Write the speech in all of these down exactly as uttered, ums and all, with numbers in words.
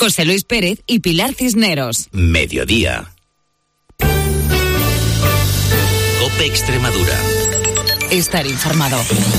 José Luis Pérez y Pilar Cisneros. Mediodía. COPE Extremadura. Estar informado.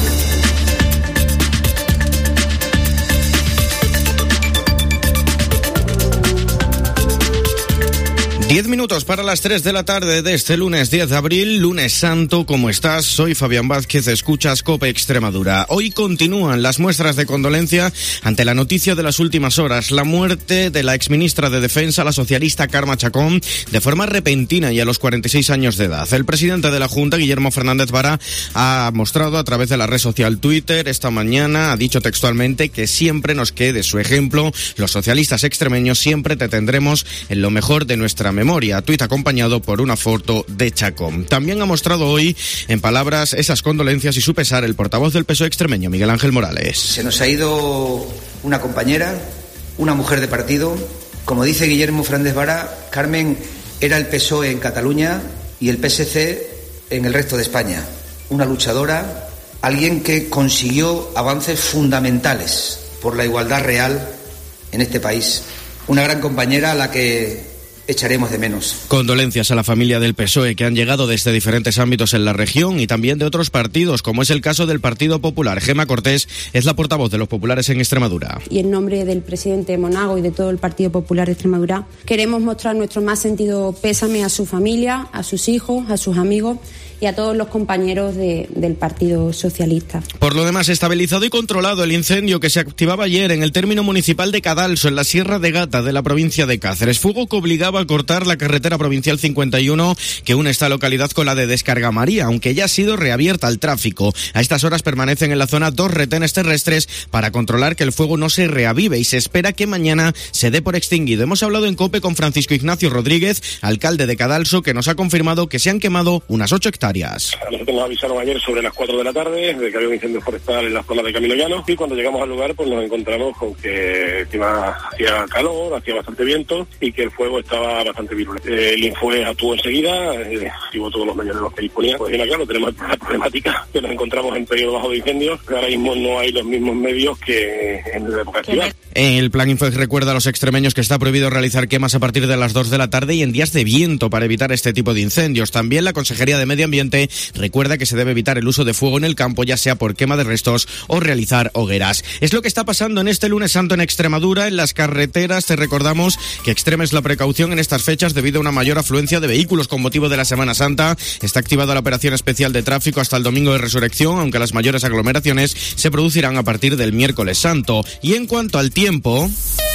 Diez minutos para las tres de la tarde de este lunes diez de abril, lunes santo. ¿Cómo estás? Soy Fabián Vázquez, escuchas COPE Extremadura. Hoy continúan las muestras de condolencia ante la noticia de las últimas horas, la muerte de la exministra de Defensa, la socialista Carme Chacón, de forma repentina y a los cuarenta y seis años de edad. El presidente de la Junta, Guillermo Fernández Vara, ha mostrado a través de la red social Twitter esta mañana, ha dicho textualmente que siempre nos quede su ejemplo. Los socialistas extremeños siempre te tendremos en lo mejor de nuestra memoria. Tuit acompañado por una foto de Chacón. También ha mostrado hoy en palabras esas condolencias y su pesar el portavoz del P S O E extremeño, Miguel Ángel Morales. Se nos ha ido una compañera, una mujer de partido. Como dice Guillermo Fernández Vara, Carmen era el P S O E en Cataluña y el P S C en el resto de España. Una luchadora, alguien que consiguió avances fundamentales por la igualdad real en este país. Una gran compañera a la que echaremos de menos. Condolencias a la familia del P S O E que han llegado desde diferentes ámbitos en la región y también de otros partidos, como es el caso del Partido Popular. Gema Cortés es la portavoz de los populares en Extremadura. Y en nombre del presidente Monago y de todo el Partido Popular de Extremadura, queremos mostrar nuestro más sentido pésame a su familia, a sus hijos, a sus amigos y a todos los compañeros de, del Partido Socialista. Por lo demás, estabilizado y controlado el incendio que se activaba ayer en el término municipal de Cadalso, en la Sierra de Gata de la provincia de Cáceres. Fuego que obligaba a cortar la carretera provincial cincuenta y uno que une esta localidad con la de Descarga María, aunque ya ha sido reabierta al tráfico. A estas horas permanecen en la zona dos retenes terrestres para controlar que el fuego no se reavive y se espera que mañana se dé por extinguido. Hemos hablado en COPE con Francisco Ignacio Rodríguez, alcalde de Cadalso, que nos ha confirmado que se han quemado unas ocho hectáreas. A nosotros nos avisaron ayer sobre las cuatro de la tarde de que había un incendio forestal en la zona de Camino Llano y cuando llegamos al lugar pues nos encontramos con que encima hacía calor, hacía bastante viento y que el fuego estaba bastante virulento. El Infue actuó enseguida, eh, activó todos los medios de los que disponía. Pues bien, claro, tenemos la problemática que nos encontramos en periodo bajo de incendios, que ahora mismo no hay los mismos medios que en la época estival. El plan Infue recuerda a los extremeños que está prohibido realizar quemas a partir de las dos de la tarde y en días de viento para evitar este tipo de incendios. También la Consejería de Medio Ambiente recuerda que se debe evitar el uso de fuego en el campo, ya sea por quema de restos o realizar hogueras. Es lo que está pasando en este lunes santo en Extremadura, en las carreteras. Te recordamos que extremes la precaución en estas fechas debido a una mayor afluencia de vehículos con motivo de la Semana Santa. Está activada la operación especial de tráfico hasta el domingo de Resurrección, aunque las mayores aglomeraciones se producirán a partir del miércoles santo. Y en cuanto al tiempo,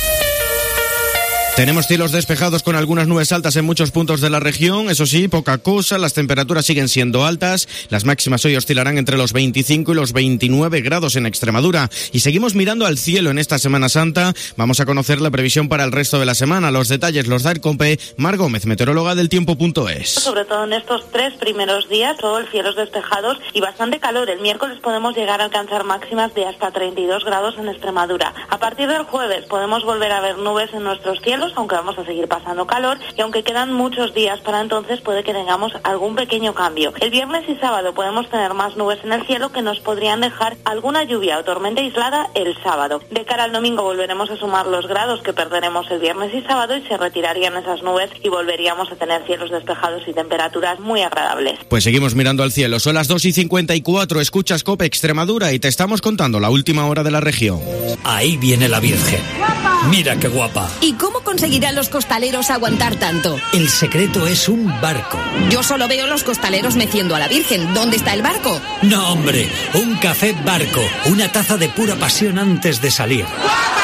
tenemos cielos despejados con algunas nubes altas en muchos puntos de la región. Eso sí, poca cosa, las temperaturas siguen siendo altas. Las máximas hoy oscilarán entre los veinticinco y los veintinueve grados en Extremadura. Y seguimos mirando al cielo en esta Semana Santa. Vamos a conocer la previsión para el resto de la semana. Los detalles los da el COPE, Mar Gómez, meteoróloga del tiempo punto es. Sobre todo en estos tres primeros días, todo el cielo es despejados y bastante calor. El miércoles podemos llegar a alcanzar máximas de hasta treinta y dos grados en Extremadura. A partir del jueves podemos volver a ver nubes en nuestros cielos, aunque vamos a seguir pasando calor, y aunque quedan muchos días para entonces, puede que tengamos algún pequeño cambio. El viernes y sábado podemos tener más nubes en el cielo que nos podrían dejar alguna lluvia o tormenta aislada el sábado. De cara al domingo volveremos a sumar los grados que perderemos el viernes y sábado y se retirarían esas nubes y volveríamos a tener cielos despejados y temperaturas muy agradables. Pues seguimos mirando al cielo. Son las dos y cincuenta y cuatro, escuchas COPE Extremadura y te estamos contando la última hora de la región. Ahí viene la Virgen. ¡Guapa! Mira qué guapa. ¿Y cómo conseguirán los costaleros aguantar tanto? El secreto es un barco. Yo solo veo los costaleros meciendo a la Virgen. ¿Dónde está el barco? No, hombre, un café barco, una taza de pura pasión antes de salir. ¡Guapa,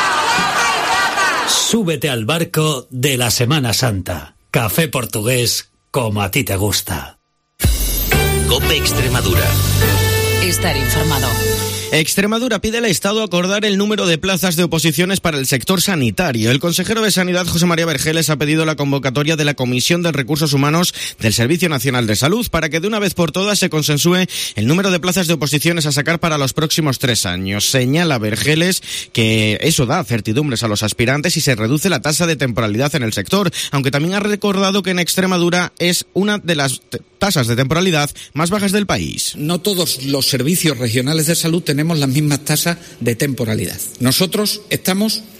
guapa, guapa! Súbete al barco de la Semana Santa. Café portugués como a ti te gusta. COPE Extremadura. Estar informado. Extremadura pide al Estado acordar el número de plazas de oposiciones para el sector sanitario. El consejero de Sanidad, José María Vergeles, ha pedido la convocatoria de la Comisión de Recursos Humanos del Servicio Nacional de Salud para que de una vez por todas se consensúe el número de plazas de oposiciones a sacar para los próximos tres años. Señala Vergeles que eso da certidumbres a los aspirantes y se reduce la tasa de temporalidad en el sector, aunque también ha recordado que en Extremadura es una de las tasas de temporalidad más bajas del país. No todos los servicios regionales de salud tenemos las mismas tasas de temporalidad. Nosotros estamos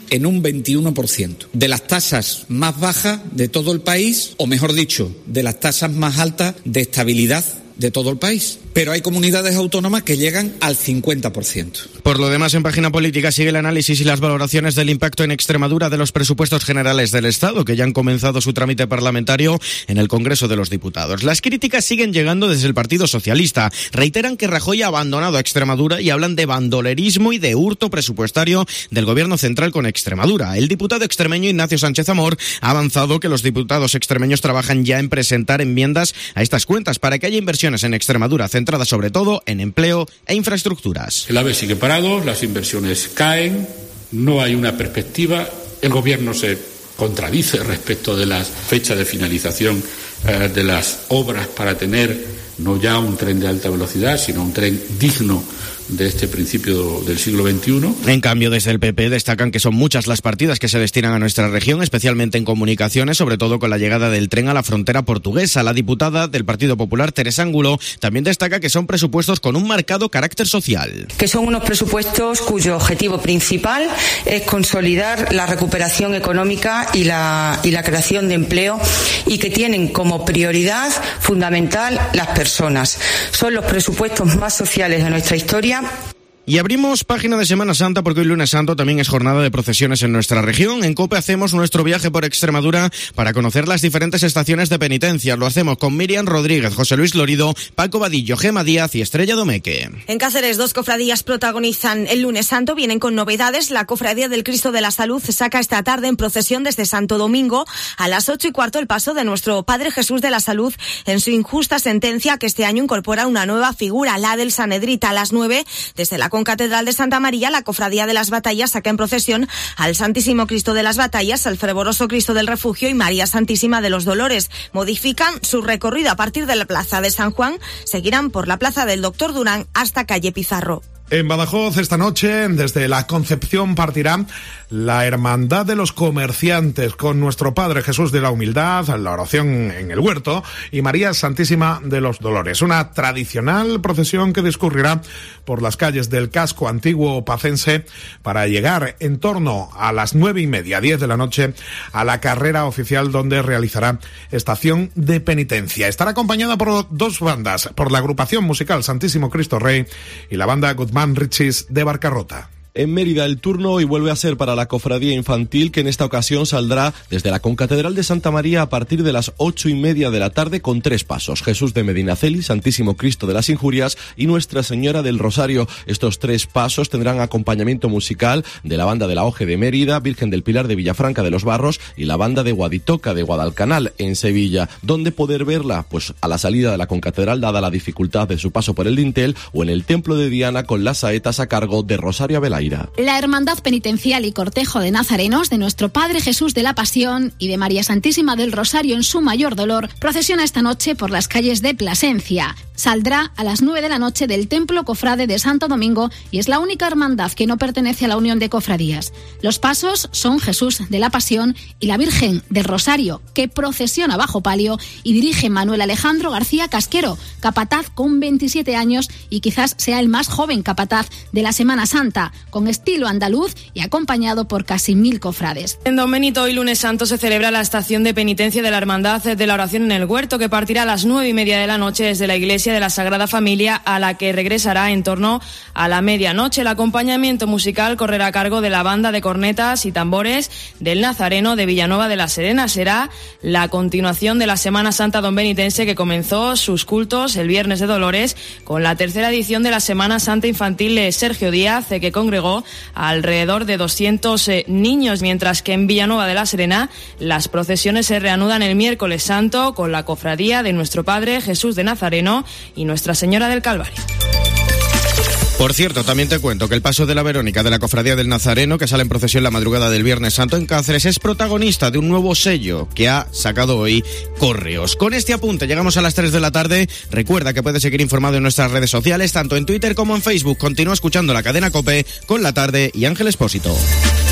en un veintiuno por ciento. De las tasas más bajas de todo el país, o mejor dicho, de las tasas más altas de estabilidad de todo el país. Pero hay comunidades autónomas que llegan al cincuenta por ciento. Por lo demás, en Página Política sigue el análisis y las valoraciones del impacto en Extremadura de los presupuestos generales del Estado, que ya han comenzado su trámite parlamentario en el Congreso de los Diputados. Las críticas siguen llegando desde el Partido Socialista. Reiteran que Rajoy ha abandonado a Extremadura y hablan de bandolerismo y de hurto presupuestario del Gobierno central con Extremadura. El diputado extremeño Ignacio Sánchez Amor ha avanzado que los diputados extremeños trabajan ya en presentar enmiendas a estas cuentas para que haya inversiones en Extremadura centradas sobre todo en empleo e infraestructuras. El AVE sigue parado, las inversiones caen, no hay una perspectiva, el Gobierno se contradice respecto de las fechas de finalización eh, de las obras para tener no ya un tren de alta velocidad, sino un tren digno de este principio del siglo veintiuno. En cambio, desde el P P destacan que son muchas las partidas que se destinan a nuestra región, especialmente en comunicaciones, sobre todo con la llegada del tren a la frontera portuguesa. La diputada del Partido Popular, Teresa Ángulo, también destaca que son presupuestos con un marcado carácter social. Que son unos presupuestos cuyo objetivo principal es consolidar la recuperación económica y la, y la creación de empleo, y que tienen como prioridad fundamental las personas. Son los presupuestos más sociales de nuestra historia. Y abrimos página de Semana Santa porque hoy lunes santo también es jornada de procesiones en nuestra región. En COPE hacemos nuestro viaje por Extremadura para conocer las diferentes estaciones de penitencia. Lo hacemos con Miriam Rodríguez, José Luis Lorido, Paco Vadillo, Gema Díaz y Estrella Domeque. En Cáceres, dos cofradías protagonizan el lunes santo, vienen con novedades. La Cofradía del Cristo de la Salud saca esta tarde en procesión desde Santo Domingo a las ocho y cuarto el paso de nuestro Padre Jesús de la Salud en su injusta sentencia, que este año incorpora una nueva figura, la del Sanedrita. A las nueve, desde la Concatedral de Santa María, la Cofradía de las Batallas saca en procesión al Santísimo Cristo de las Batallas, al Fervoroso Cristo del Refugio y María Santísima de los Dolores. Modifican su recorrido a partir de la Plaza de San Juan, seguirán por la Plaza del Doctor Durán hasta Calle Pizarro. En Badajoz esta noche, desde la Concepción, partirá la Hermandad de los Comerciantes con nuestro Padre Jesús de la Humildad, la oración en el huerto y María Santísima de los Dolores. Una tradicional procesión que discurrirá por las calles del casco antiguo pacense para llegar en torno a las nueve y media, diez de la noche, a la carrera oficial donde realizará estación de penitencia. Estará acompañada por dos bandas, por la agrupación musical Santísimo Cristo Rey y la banda Guzmán Richis de Barcarrota. En Mérida el turno hoy vuelve a ser para la cofradía infantil, que en esta ocasión saldrá desde la Concatedral de Santa María a partir de las ocho y media de la tarde con tres pasos: Jesús de Medinaceli, Santísimo Cristo de las Injurias y Nuestra Señora del Rosario. Estos tres pasos tendrán acompañamiento musical de la banda de la Oje de Mérida, Virgen del Pilar de Villafranca de los Barros y la banda de Guaditoca de Guadalcanal en Sevilla. ¿Dónde poder verla? Pues a la salida de la Concatedral, dada la dificultad de su paso por el dintel, o en el Templo de Diana con las saetas a cargo de Rosario Abelay. La Hermandad Penitencial y Cortejo de Nazarenos de nuestro Padre Jesús de la Pasión y de María Santísima del Rosario en su mayor dolor procesiona esta noche por las calles de Plasencia. Saldrá a las nueve de la noche del Templo Cofrade de Santo Domingo y es la única hermandad que no pertenece a la Unión de Cofradías. Los pasos son Jesús de la Pasión y la Virgen del Rosario, que procesiona bajo palio y dirige Manuel Alejandro García Casquero, capataz con veintisiete años y quizás sea el más joven capataz de la Semana Santa, con estilo andaluz y acompañado por casi mil cofrades. En Don Benito, hoy lunes santo, se celebra la estación de penitencia de la Hermandad de la Oración en el Huerto, que partirá a las nueve y media de la noche desde la Iglesia de la Sagrada Familia, a la que regresará en torno a la medianoche. El acompañamiento musical correrá a cargo de la banda de cornetas y tambores del Nazareno de Villanueva de la Serena. Será la continuación de la Semana Santa donbenitense, que comenzó sus cultos el Viernes de Dolores con la tercera edición de la Semana Santa Infantil de Sergio Díaz, que congregó a alrededor de doscientos eh, niños, mientras que en Villanueva de la Serena las procesiones se reanudan el miércoles santo con la cofradía de nuestro Padre Jesús de Nazareno y Nuestra Señora del Calvario. Por cierto, también te cuento que el paso de la Verónica de la Cofradía del Nazareno, que sale en procesión la madrugada del Viernes Santo en Cáceres, es protagonista de un nuevo sello que ha sacado hoy Correos. Con este apunte llegamos a las tres de la tarde. Recuerda que puedes seguir informado en nuestras redes sociales, tanto en Twitter como en Facebook. Continúa escuchando la cadena COPE con La Tarde y Ángel Expósito.